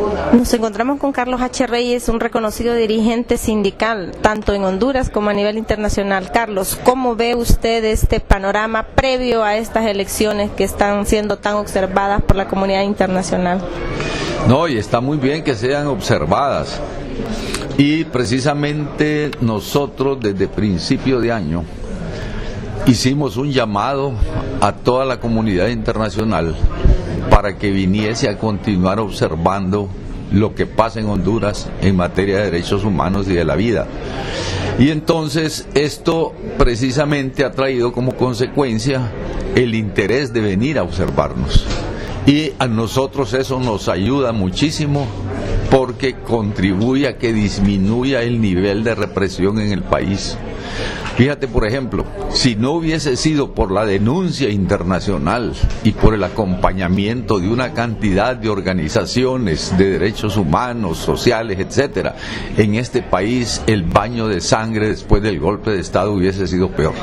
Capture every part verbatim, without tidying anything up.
Nos encontramos con Carlos H. Reyes, un reconocido dirigente sindical, tanto en Honduras como a nivel internacional. Carlos, ¿cómo ve usted este panorama previo a estas elecciones que están siendo tan observadas por la comunidad internacional? No, y está muy bien que sean observadas. Y precisamente nosotros desde principio de año hicimos un llamado a toda la comunidad internacional para que viniese a continuar observando lo que pasa en Honduras en materia de derechos humanos y de la vida. Y entonces esto precisamente ha traído como consecuencia el interés de venir a observarnos. Y a nosotros eso nos ayuda muchísimo porque contribuye a que disminuya el nivel de represión en el país. Fíjate, por ejemplo, si no hubiese sido por la denuncia internacional y por el acompañamiento de una cantidad de organizaciones de derechos humanos, sociales, etcétera, en este país el baño de sangre después del golpe de Estado hubiese sido peor.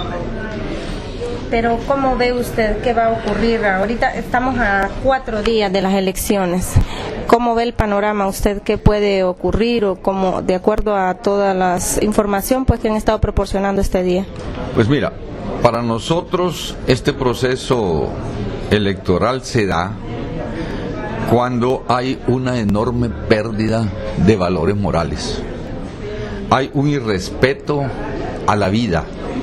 Pero ¿cómo ve usted qué va a ocurrir? Ahorita estamos a cuatro días de las elecciones. ¿Cómo ve el panorama usted? ¿Qué puede ocurrir o cómo, de acuerdo a toda la información pues, que han estado proporcionando este día? Pues mira, para nosotros este proceso electoral se da cuando hay una enorme pérdida de valores morales. Hay un irrespeto a la vida,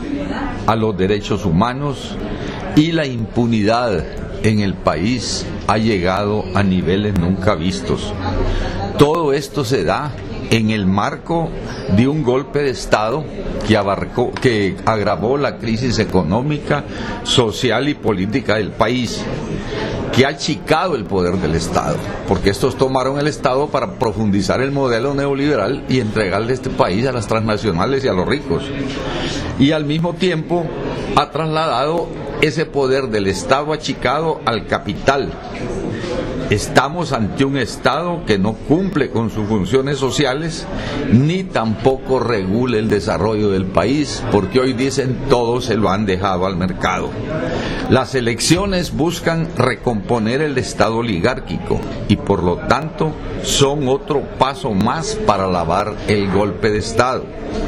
a los derechos humanos, y la impunidad en el país ha llegado a niveles nunca vistos. Todo esto se da en el marco de un golpe de Estado que abarcó, que agravó la crisis económica, social y política del país, que ha achicado el poder del Estado, porque estos tomaron el Estado para profundizar el modelo neoliberal y entregarle este país a las transnacionales y a los ricos. Y al mismo tiempo ha trasladado ese poder del Estado achicado al capital. Estamos ante un Estado que no cumple con sus funciones sociales, ni tampoco regula el desarrollo del país, porque hoy dicen todo se lo han dejado al mercado. Las elecciones buscan recomponer el Estado oligárquico y por lo tanto son otro paso más para lavar el golpe de Estado.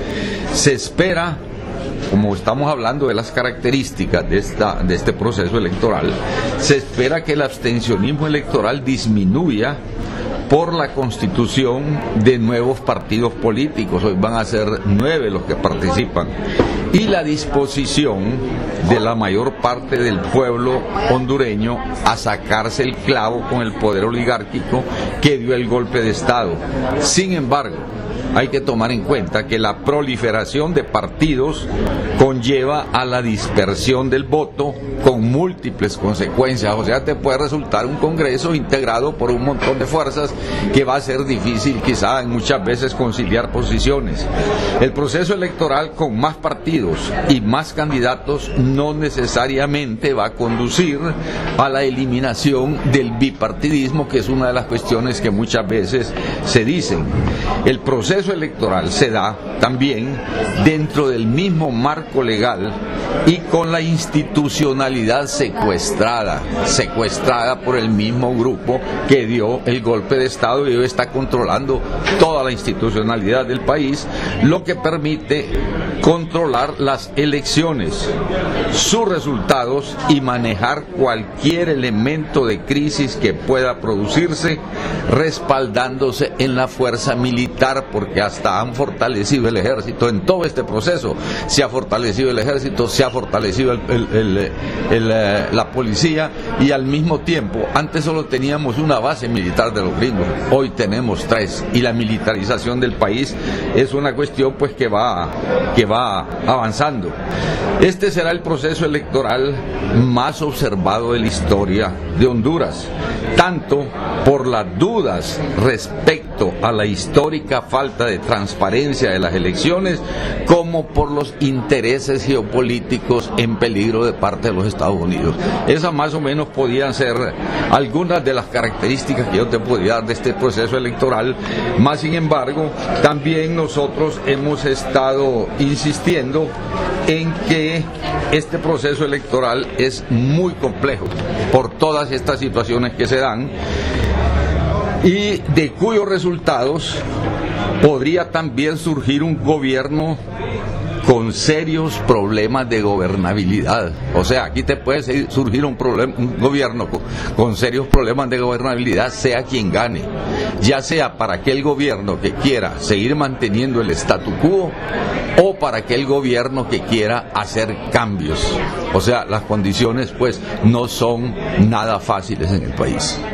Se espera, como estamos hablando de las características de, esta, de este proceso electoral, se espera que el abstencionismo electoral disminuya por la constitución de nuevos partidos políticos. Hoy van a ser nueve los que participan. Y la disposición de la mayor parte del pueblo hondureño a sacarse el clavo con el poder oligárquico que dio el golpe de Estado. Sin embargo, hay que tomar en cuenta que la proliferación de partidos conlleva a la dispersión del voto con múltiples consecuencias. O sea, te puede resultar un Congreso integrado por un montón de fuerzas que va a ser difícil quizá muchas veces conciliar posiciones. El proceso electoral con más partidos y más candidatos no necesariamente va a conducir a la eliminación del bipartidismo, que es una de las cuestiones que muchas veces se dicen. El proceso electoral se da también dentro del mismo marco legal y con la institucionalidad secuestrada, secuestrada por el mismo grupo que dio el golpe de Estado y hoy está controlando toda la institucionalidad del país, lo que permite controlar las elecciones, sus resultados y manejar cualquier elemento de crisis que pueda producirse, respaldándose en la fuerza militar, porque hasta han fortalecido el ejército en todo este proceso. Se ha fortalecido el ejército, se ha fortalecido el, el, el, el, el, la policía, y al mismo tiempo, antes solo teníamos una base militar de los gringos, hoy tenemos tres, y la militarización del país es una cuestión pues que va, que va avanzando. Este será el proceso electoral más observado de la historia de Honduras, tanto por las dudas respecto a la histórica falta de transparencia de las elecciones, como por los intereses geopolíticos en peligro de parte de los Estados Unidos. Esas más o menos podían ser algunas de las características que yo te podía dar de este proceso electoral. Más sin embargo, también nosotros hemos estado insistiendo en que este proceso electoral es muy complejo por todas estas situaciones que se dan. y de cuyos resultados podría también surgir un gobierno con serios problemas de gobernabilidad. O sea, aquí te puede surgir un, problema, un gobierno con, con serios problemas de gobernabilidad, sea quien gane, ya sea para aquel gobierno que quiera seguir manteniendo el statu quo o para aquel gobierno que quiera hacer cambios. O sea, las condiciones pues no son nada fáciles en el país.